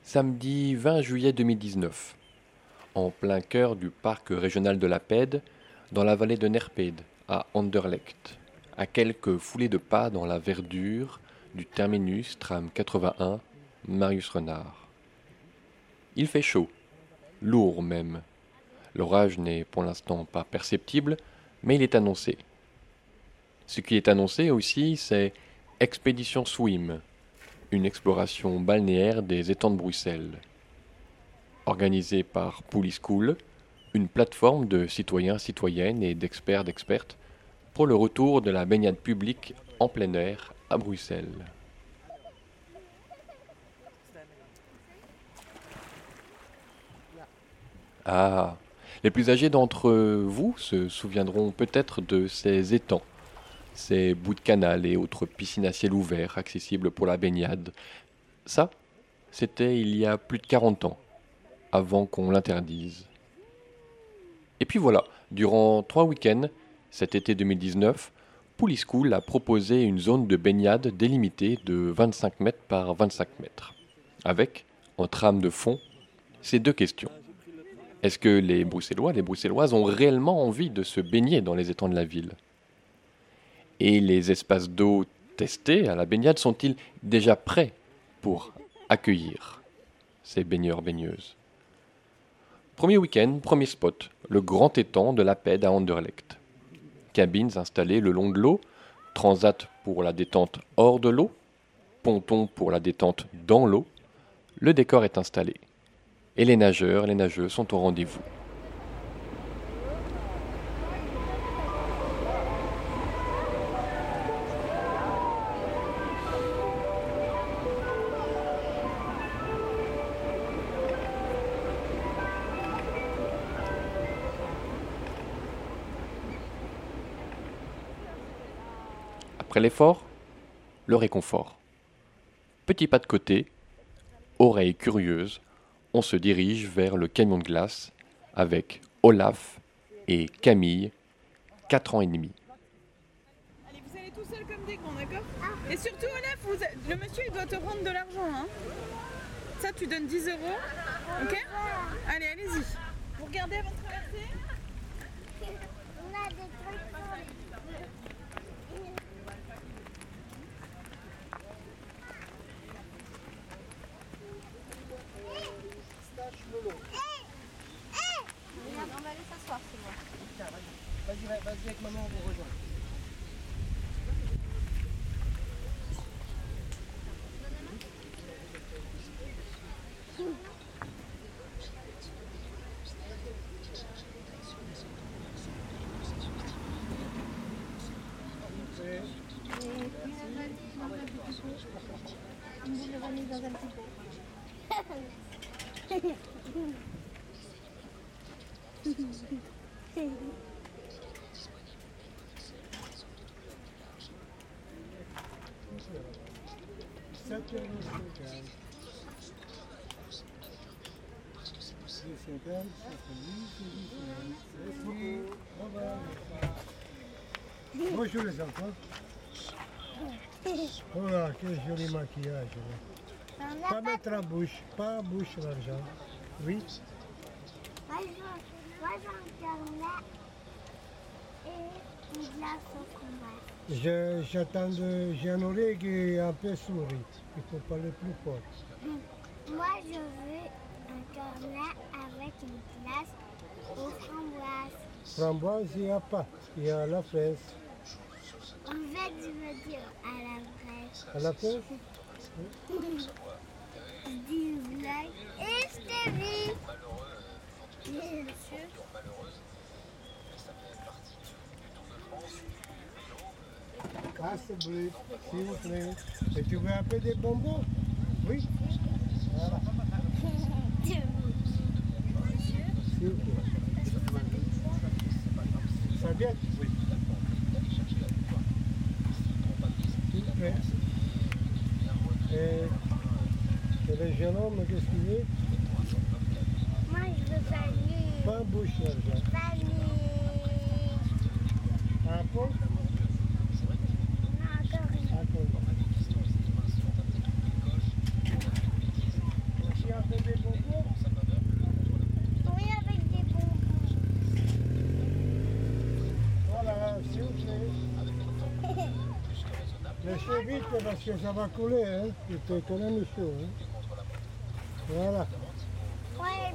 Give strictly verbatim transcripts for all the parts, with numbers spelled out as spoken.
Samedi vingt juillet deux mille dix-neuf, en plein cœur du parc régional de la Pède, dans la vallée de Nerpede, à Anderlecht, à quelques foulées de pas dans la verdure du terminus tram quatre-vingt-un Marius Renard. Il fait chaud, lourd même. L'orage n'est pour l'instant pas perceptible, mais il est annoncé. Ce qui est annoncé aussi, c'est Expédition Swim, une exploration balnéaire des étangs de Bruxelles. Organisée par Pooley School, une plateforme de citoyens, citoyennes et d'experts, d'expertes pour le retour de la baignade publique en plein air à Bruxelles. Ah, les plus âgés d'entre vous se souviendront peut-être de ces étangs, ces bouts de canal et autres piscines à ciel ouvert accessibles pour la baignade. Ça, c'était il y a plus de quarante ans, avant qu'on l'interdise. Et puis voilà, durant trois week-ends, cet été deux mille dix-neuf, Pooley School a proposé une zone de baignade délimitée de vingt-cinq mètres par vingt-cinq mètres, avec, en trame de fond, ces deux questions. Est-ce que les Bruxellois, les Bruxelloises ont réellement envie de se baigner dans les étangs de la ville ? Et les espaces d'eau testés à la baignade sont-ils déjà prêts pour accueillir ces baigneurs-baigneuses ? Premier week-end, premier spot, le grand étang de la Pède à Anderlecht. Cabines installées le long de l'eau, transat pour la détente hors de l'eau, ponton pour la détente dans l'eau. Le décor est installé. Et les nageurs, les nageuses sont au rendez-vous. Après l'effort, le réconfort. Petit pas de côté, oreille curieuse, on se dirige vers le camion de glace avec Olaf et Camille, quatre ans et demi. Allez, vous allez tout seul comme des grands, d'accord ? Et surtout, Olaf, vous a- le monsieur, il doit te rendre de l'argent, hein ? Ça, tu donnes dix euros, ok ? Allez, allez-y. Vous regardez avant de traverser ? On a des trucs pour les... On va aller s'asseoir, c'est moi. Vas-y, vas-y avec maman, on vous rejoint. Une boule de vanille dans un petit pot. sept euros cinquante. dix cinquante, Merci. Au revoir. Bonjour les enfants. Oh là, quel joli maquillage. Là. On a Pas pas... mettre en bouche, pas en bouche l'argent. Oui. Moi, j'ai moi, j'ai un carnet et une glace au fromage. Je- J'attends de. J'ai un oreille qui est un peu souris. Il faut parler plus fort. Moi, je veux un carnet avec une glace aux framboises. Framboise, il n'y a pas. Il y a la fraise. En fait, je veux dire à la fraise. À la fraise? Je dis une blague et je t'ai vu. Bien sûr. Ah, c'est bleu, s'il vous plaît. Et tu veux un peu des bonbons? Oui. Voilà, s'il vous plaît. Ça vient? Oui. S'il vous plaît. Et, et le jeune homme, qu'est-ce qu'il veut? Moi, je veux famille. Pas en bouche, l'argent. Famille. Un pot? Non, encore une. Un pot. Merci, hein. Lâchez vite parce que ça va couler, hein. C'est quand même chaud, hein. Voilà. Ouais.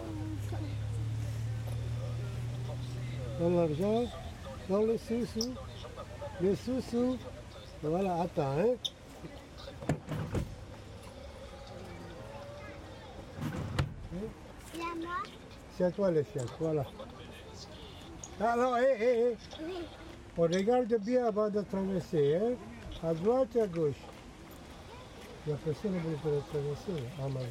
Dans l'argent, dans le sous-sous, le sous-sous. Voilà, attends, hein. C'est à moi? C'est à toi les chiens, voilà. Alors, hé, hé, hé. Oui. On regarde bien avant de traverser, hein. À droite et à gauche. Il y a personne qui peut traverser. Ah, mal.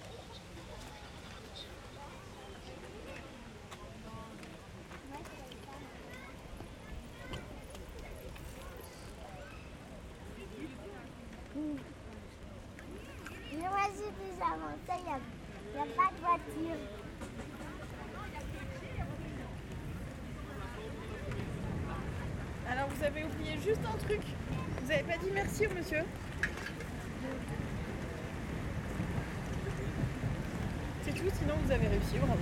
Mais moi j'ai des avantages, il n'y a, a pas de voiture. Alors vous avez oublié juste un truc. Vous n'avez pas dit merci au monsieur. C'est tout, sinon vous avez réussi, bravo.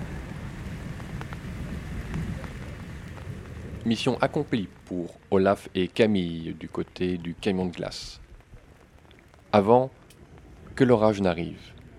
Mission accomplie pour Olaf et Camille du côté du camion de glace. Avant que l'orage n'arrive.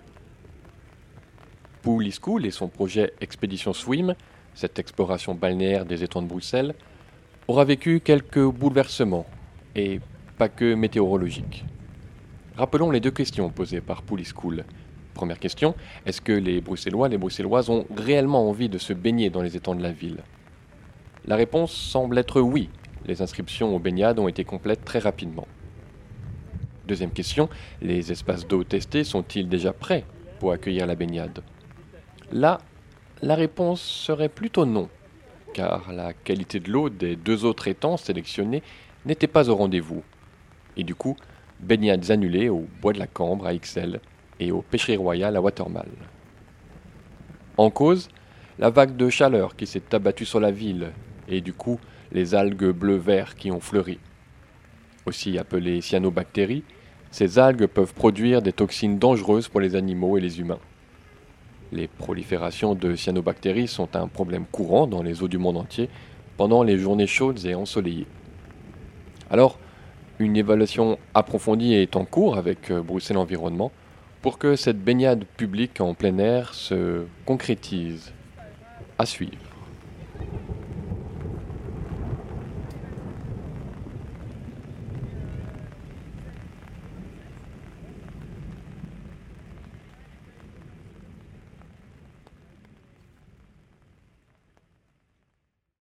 Pooley School et son projet Expédition Swim, cette exploration balnéaire des étangs de Bruxelles, aura vécu quelques bouleversements, et pas que météorologiques. Rappelons les deux questions posées par Pooley School. Première question, est-ce que les Bruxellois, les Bruxelloises ont réellement envie de se baigner dans les étangs de la ville ? La réponse semble être oui. Les inscriptions aux baignades ont été complètes très rapidement. Deuxième question, les espaces d'eau testés sont-ils déjà prêts pour accueillir la baignade ? Là, la réponse serait plutôt non, car la qualité de l'eau des deux autres étangs sélectionnés n'était pas au rendez-vous. Et du coup, baignades annulées au Bois de la Cambre à Ixelles et aux Pêcheries Royales à Watermal. En cause, la vague de chaleur qui s'est abattue sur la ville et du coup les algues bleu-vert qui ont fleuri. Aussi appelées cyanobactéries, ces algues peuvent produire des toxines dangereuses pour les animaux et les humains. Les proliférations de cyanobactéries sont un problème courant dans les eaux du monde entier pendant les journées chaudes et ensoleillées. Alors, une évaluation approfondie est en cours avec Bruxelles Environnement pour que cette baignade publique en plein air se concrétise. À suivre.